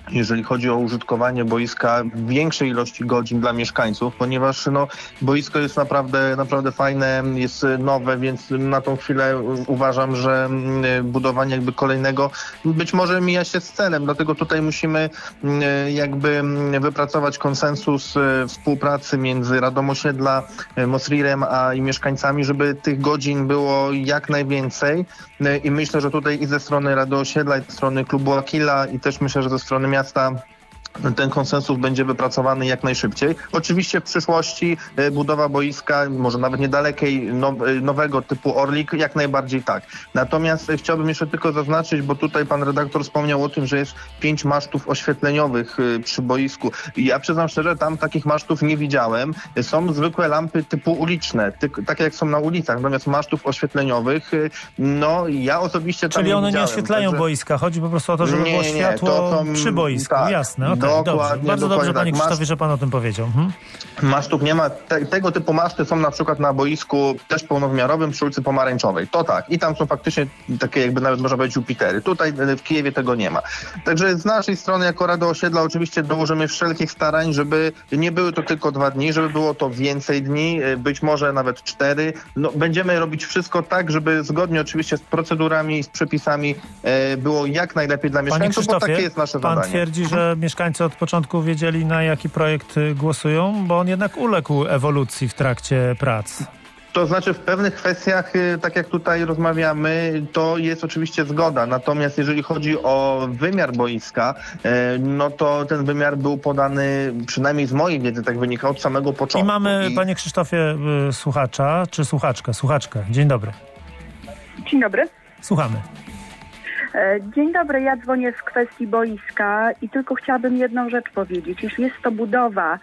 jeżeli chodzi o użytkowanie boiska, większej ilości godzin dla mieszkańców, ponieważ boisko jest naprawdę fajne, jest nowe, więc na tą chwilę uważam, że budowanie jakby kolejnego być może mija się z celem, dlatego tutaj musimy jakby wypracować konsensus współpracy między Radą Osiedla, Mosrirem i mieszkańcami, żeby tych godzin było jak najwięcej i myślę, że tutaj i ze strony Rady Osiedla, i ze strony klubu Aquila i też myślę, że ze strony miasta ten konsensus będzie wypracowany jak najszybciej. Oczywiście w przyszłości budowa boiska, może nawet niedalekiej, nowego typu Orlik, jak najbardziej tak. Natomiast chciałbym jeszcze tylko zaznaczyć, bo tutaj pan redaktor wspomniał o tym, że jest 5 masztów oświetleniowych przy boisku. Ja przyznam szczerze, tam takich masztów nie widziałem. Są zwykłe lampy typu uliczne, takie jak są na ulicach, natomiast masztów oświetleniowych, ja osobiście tam Czyli nie one widziałem. nie oświetlają boiska, chodzi po prostu o to, żeby było światło przy boisku, jasne. Dobrze. Bardzo dobrze, panie Krzysztofie, że pan o tym powiedział. Masztów nie ma. Tego typu maszty są na przykład na boisku też pełnowymiarowym przy ulicy Pomarańczowej. To tak. I tam są faktycznie takie jakby nawet można powiedzieć Jupitery. Tutaj w Kijewie tego nie ma. Także z naszej strony jako Rada Osiedla oczywiście dołożymy wszelkich starań, żeby nie były to tylko 2 dni, żeby było to więcej dni, być może nawet 4. Będziemy robić wszystko tak, żeby zgodnie oczywiście z procedurami i z przepisami było jak najlepiej dla mieszkańców, bo takie jest nasze zadanie. Pan twierdzi, że mieszkańcy od początku wiedzieli, na jaki projekt głosują, bo on jednak uległ ewolucji w trakcie prac. To znaczy w pewnych kwestiach, tak jak tutaj rozmawiamy, to jest oczywiście zgoda. Natomiast jeżeli chodzi o wymiar boiska, to ten wymiar był podany, przynajmniej z mojej wiedzy, tak wynika, od samego początku. I mamy, panie Krzysztofie, słuchacza, czy słuchaczkę. Dzień dobry. Dzień dobry. Słuchamy. Dzień dobry, ja dzwonię w kwestii boiska i tylko chciałabym jedną rzecz powiedzieć. Jeśli jest to budowa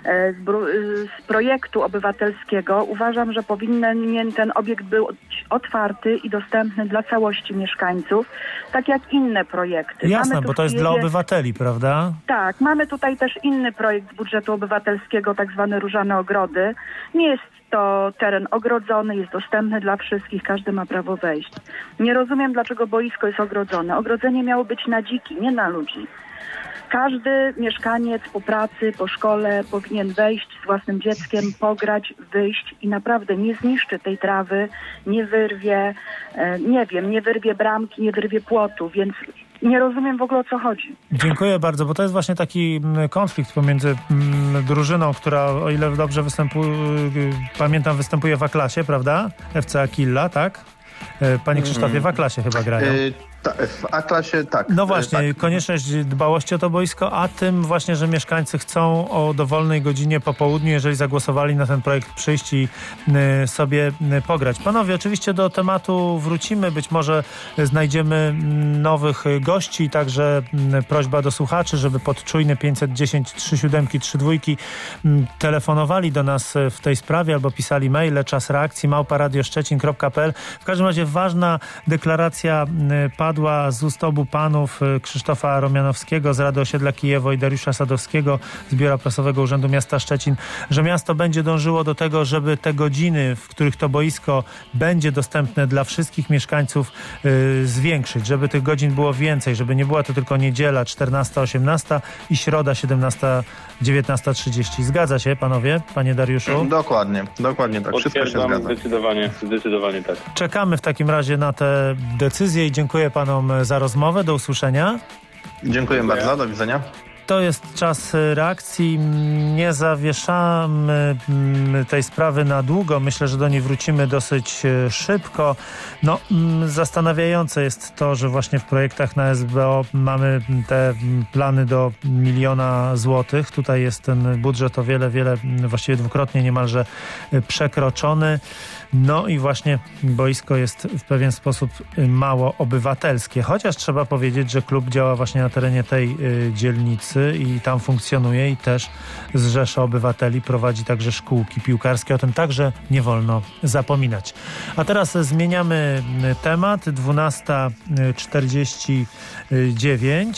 z projektu obywatelskiego, uważam, że powinien ten obiekt być otwarty i dostępny dla całości mieszkańców, tak jak inne projekty. Jasne, bo to jest dla obywateli, prawda? Tak, mamy tutaj też inny projekt z budżetu obywatelskiego, tak zwany Różane Ogrody. Nie jest to teren ogrodzony, jest dostępny dla wszystkich, każdy ma prawo wejść. Nie rozumiem, dlaczego boisko jest ogrodzone. Ogrodzenie miało być na dziki, nie na ludzi. Każdy mieszkaniec po pracy, po szkole powinien wejść z własnym dzieckiem, pograć, wyjść i naprawdę nie zniszczy tej trawy, nie wyrwie, nie wyrwie bramki, nie wyrwie płotu, więc nie rozumiem w ogóle, o co chodzi. Dziękuję bardzo, bo to jest właśnie taki konflikt pomiędzy drużyną, która, o ile dobrze pamiętam, występuje w A-klasie, prawda? FC Aquila, tak? Panie Krzysztofie, w A-klasie chyba grają. W A-klasie tak. No właśnie, tak. Konieczność dbałości o to boisko, a tym właśnie, że mieszkańcy chcą o dowolnej godzinie po południu, jeżeli zagłosowali na ten projekt, przyjść i sobie pograć. Panowie, oczywiście do tematu wrócimy, być może znajdziemy nowych gości, także prośba do słuchaczy, żeby pod czujny 510 37 32 telefonowali do nas w tej sprawie albo pisali maile, czas reakcji @radioszczecin.pl. W każdym razie ważna deklaracja padła z ust obu panów, Krzysztofa Romianowskiego z Rady Osiedla Kijewo i Dariusza Sadowskiego z Biura Prasowego Urzędu Miasta Szczecin, że miasto będzie dążyło do tego, żeby te godziny, w których to boisko będzie dostępne dla wszystkich mieszkańców, zwiększyć, żeby tych godzin było więcej, żeby nie była to tylko niedziela 14-18 i środa 17-19:30. Zgadza się, panowie, panie Dariuszu? Dokładnie tak. Wszystko się zgadza. Zdecydowanie tak. Czekamy w takim razie na te decyzje i dziękuję panom za rozmowę. Do usłyszenia. Dziękuję bardzo. Do widzenia. To jest czas reakcji. Nie zawieszamy tej sprawy na długo. Myślę, że do niej wrócimy dosyć szybko. Zastanawiające jest to, że właśnie w projektach na SBO mamy te plany do 1 000 000 złotych. Tutaj jest ten budżet o wiele, właściwie dwukrotnie niemalże przekroczony. No i właśnie boisko jest w pewien sposób mało obywatelskie. Chociaż trzeba powiedzieć, że klub działa właśnie na terenie tej dzielnicy i tam funkcjonuje i też zrzesza obywateli, prowadzi także szkółki piłkarskie. O tym także nie wolno zapominać. A teraz zmieniamy temat. 12:49.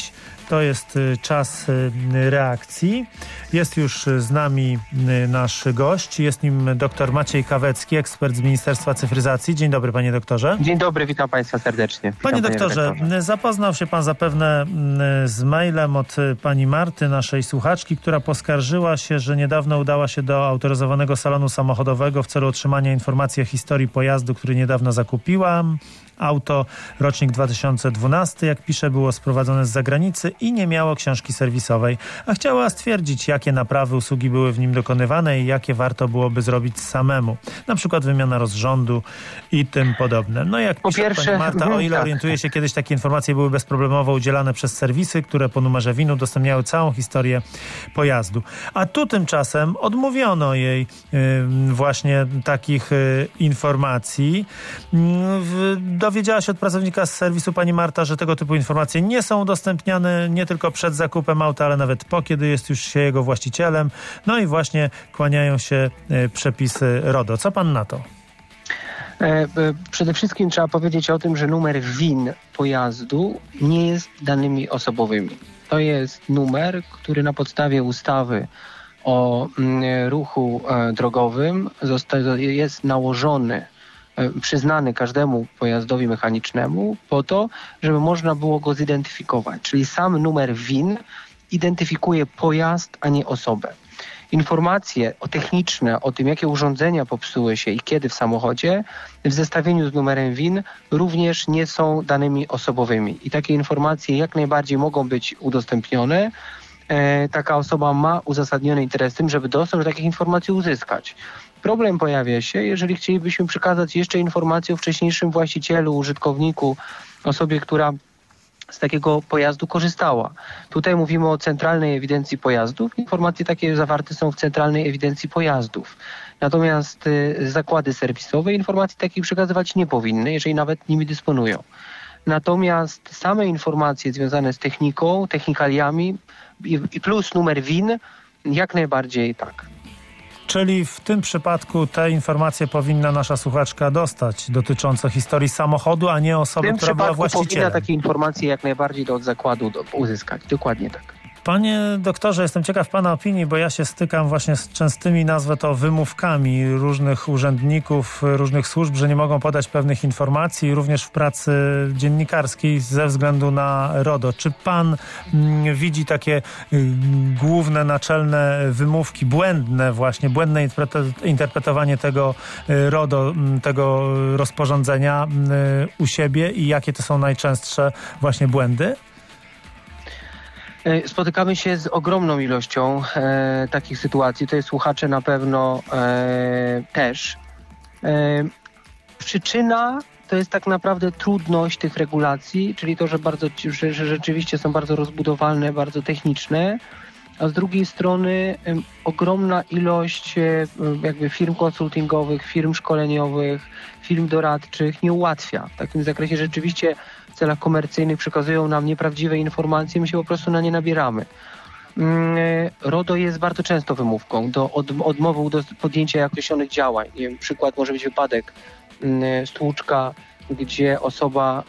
To jest czas reakcji. Jest już z nami nasz gość. Jest nim dr Maciej Kawecki, ekspert z Ministerstwa Cyfryzacji. Dzień dobry, panie doktorze. Dzień dobry, witam państwa serdecznie. Panie doktorze, zapoznał się pan zapewne z mailem od pani Marty, naszej słuchaczki, która poskarżyła się, że niedawno udała się do autoryzowanego salonu samochodowego w celu otrzymania informacji o historii pojazdu, który niedawno zakupiła. Auto, rocznik 2012, jak pisze, było sprowadzone z zagranicy i nie miało książki serwisowej, a chciała stwierdzić, jakie naprawy, usługi były w nim dokonywane i jakie warto byłoby zrobić samemu. Na przykład wymiana rozrządu i tym podobne. No jak pisze pani Marta, o ile orientuje się, kiedyś takie informacje były bezproblemowo udzielane przez serwisy, które po numerze VIN udostępniały całą historię pojazdu. A tu tymczasem odmówiono jej właśnie takich informacji. Dowiedziała się od pracownika z serwisu pani Marta, że tego typu informacje nie są udostępniane nie tylko przed zakupem auta, ale nawet po, kiedy jest już się jego właścicielem. No i właśnie kłaniają się przepisy RODO. Co pan na to? Przede wszystkim trzeba powiedzieć o tym, że numer VIN pojazdu nie jest danymi osobowymi. To jest numer, który na podstawie ustawy o ruchu drogowym jest nałożony, przyznany każdemu pojazdowi mechanicznemu po to, żeby można było go zidentyfikować. Czyli sam numer VIN identyfikuje pojazd, a nie osobę. Informacje techniczne o tym, jakie urządzenia popsuły się i kiedy w samochodzie, w zestawieniu z numerem VIN również nie są danymi osobowymi. I takie informacje jak najbardziej mogą być udostępnione. Taka osoba ma uzasadniony interes w tym, żeby dostęp do takich informacji uzyskać. Problem pojawia się, jeżeli chcielibyśmy przekazać jeszcze informacje o wcześniejszym właścicielu, użytkowniku, osobie, która z takiego pojazdu korzystała. Tutaj mówimy o Centralnej Ewidencji Pojazdów. Informacje takie zawarte są w Centralnej Ewidencji Pojazdów. Natomiast zakłady serwisowe informacji takich przekazywać nie powinny, jeżeli nawet nimi dysponują. Natomiast same informacje związane z techniką, technikaliami i plus numer VIN jak najbardziej tak. Czyli w tym przypadku te informacje powinna nasza słuchaczka dostać dotyczące historii samochodu, a nie osoby, która była właścicielem. Powinna takie informacje jak najbardziej od zakładu uzyskać. Dokładnie tak. Panie doktorze, jestem ciekaw pana opinii, bo ja się stykam właśnie z częstymi, nazwę to, wymówkami różnych urzędników, różnych służb, że nie mogą podać pewnych informacji, również w pracy dziennikarskiej ze względu na RODO. Czy pan widzi takie główne, naczelne wymówki, błędne interpretowanie tego RODO, tego rozporządzenia u siebie i jakie to są najczęstsze właśnie błędy? Spotykamy się z ogromną ilością takich sytuacji. To jest słuchacze na pewno też. Przyczyna to jest tak naprawdę trudność tych regulacji, czyli to, że rzeczywiście są bardzo rozbudowalne, bardzo techniczne, a z drugiej strony ogromna ilość jakby firm konsultingowych, firm szkoleniowych, firm doradczych nie ułatwia. W takim zakresie rzeczywiście w celach komercyjnych przekazują nam nieprawdziwe informacje, my się po prostu na nie nabieramy. RODO jest bardzo często wymówką do odmowy podjęcia określonych działań. Nie wiem, przykład może być wypadek stłuczka, gdzie osoba,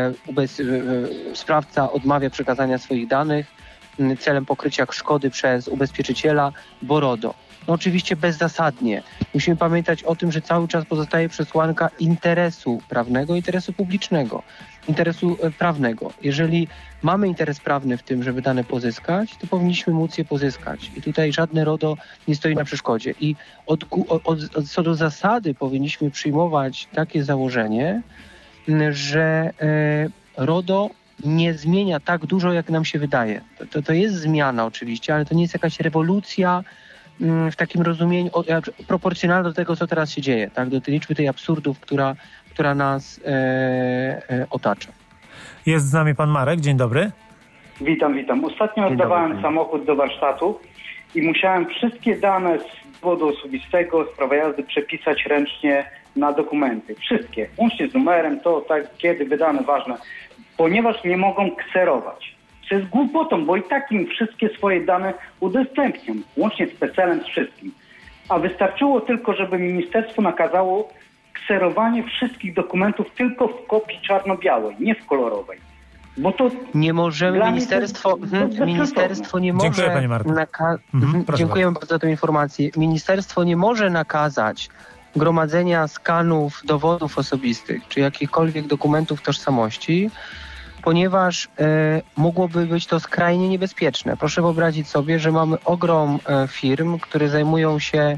sprawca odmawia przekazania swoich danych celem pokrycia szkody przez ubezpieczyciela, bo RODO. No oczywiście bezzasadnie. Musimy pamiętać o tym, że cały czas pozostaje przesłanka interesu prawnego, interesu publicznego, interesu prawnego. Jeżeli mamy interes prawny w tym, żeby dane pozyskać, to powinniśmy móc je pozyskać. I tutaj żadne RODO nie stoi na przeszkodzie. I co do zasady powinniśmy przyjmować takie założenie, że RODO nie zmienia tak dużo, jak nam się wydaje. To jest zmiana oczywiście, ale to nie jest jakaś rewolucja w takim rozumieniu proporcjonalna do tego, co teraz się dzieje, tak? Do tej liczby tej absurdów, która nas otacza. Jest z nami pan Marek. Dzień dobry. Witam. Ostatnio oddawałem samochód do warsztatu i musiałem wszystkie dane z dowodu osobistego, z prawa jazdy przepisać ręcznie na dokumenty. Wszystkie. Łącznie z numerem, to tak, kiedy wydane, ważne. Ponieważ nie mogą kserować. To jest głupotą, bo i tak im wszystkie swoje dane udostępniam. Łącznie z PESEL-em, z wszystkim. A wystarczyło tylko, żeby ministerstwo nakazało kserowanie wszystkich dokumentów tylko w kopii czarno-białej, nie w kolorowej. Bo to nie możemy, ministerstwo nie może... Dziękuję, panie Marku. Dziękujemy bardzo za tę informację. Ministerstwo nie może nakazać gromadzenia skanów dowodów osobistych, czy jakichkolwiek dokumentów tożsamości, ponieważ mogłoby być to skrajnie niebezpieczne. Proszę wyobrazić sobie, że mamy ogrom firm, które zajmują się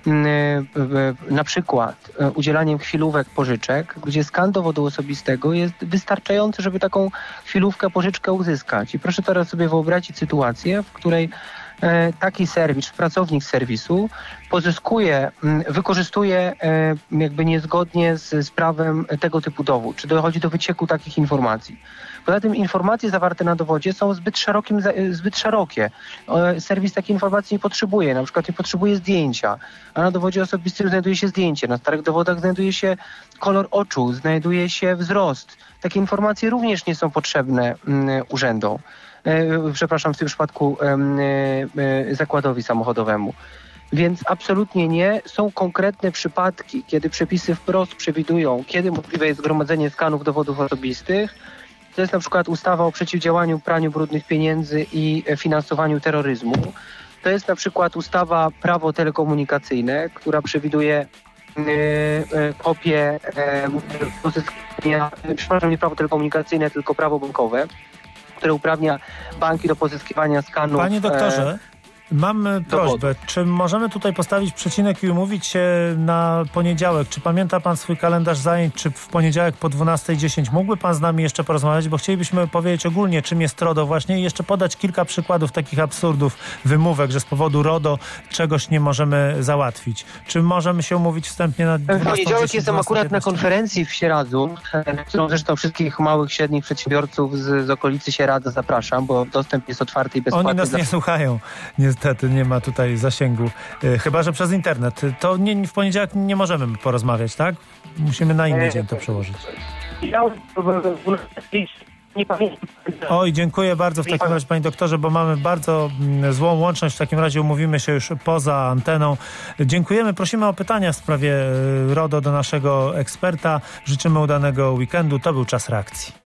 na przykład udzielaniem chwilówek, pożyczek, gdzie skan dowodu osobistego jest wystarczający, żeby taką chwilówkę, pożyczkę uzyskać. I proszę teraz sobie wyobrazić sytuację, w której taki serwis, pracownik serwisu wykorzystuje jakby niezgodnie z prawem tego typu dowód, czy dochodzi do wycieku takich informacji. Poza tym informacje zawarte na dowodzie są zbyt szerokie. Serwis takiej informacji nie potrzebuje, na przykład nie potrzebuje zdjęcia, a na dowodzie osobistym znajduje się zdjęcie, na starych dowodach znajduje się kolor oczu, znajduje się wzrost. Takie informacje również nie są potrzebne urzędom. Przepraszam, w tym przypadku zakładowi samochodowemu. Więc absolutnie nie. Są konkretne przypadki, kiedy przepisy wprost przewidują, kiedy możliwe jest zgromadzenie skanów dowodów osobistych. To jest na przykład ustawa o przeciwdziałaniu praniu brudnych pieniędzy i finansowaniu terroryzmu. To jest na przykład ustawa Prawo telekomunikacyjne, która przewiduje kopię pozyskania, przepraszam, nie Prawo telekomunikacyjne, tylko Prawo bankowe, które uprawnia banki do pozyskiwania skanów. Panie doktorze, mam prośbę. Czy możemy tutaj postawić przecinek i umówić się na poniedziałek? Czy pamięta pan swój kalendarz zajęć, czy w poniedziałek po 12:10 mógłby pan z nami jeszcze porozmawiać? Bo chcielibyśmy powiedzieć ogólnie, czym jest RODO właśnie i jeszcze podać kilka przykładów takich absurdów, wymówek, że z powodu RODO czegoś nie możemy załatwić. Czy możemy się umówić wstępnie na 12:10? W poniedziałek jestem akurat na konferencji w Sieradzu, na którą zresztą wszystkich małych, średnich przedsiębiorców z okolicy Sieradza zapraszam, bo dostęp jest otwarty i bezpłatny. Oni nas nie słuchają. Niestety nie ma tutaj zasięgu. Chyba że przez internet. To w poniedziałek nie możemy porozmawiać, tak? Musimy na inny dzień to przełożyć. Nie pamiętam. Oj, dziękuję bardzo w takim razie, panie doktorze, bo mamy bardzo złą łączność. W takim razie umówimy się już poza anteną. Dziękujemy. Prosimy o pytania w sprawie RODO do naszego eksperta. Życzymy udanego weekendu. To był Czas Reakcji.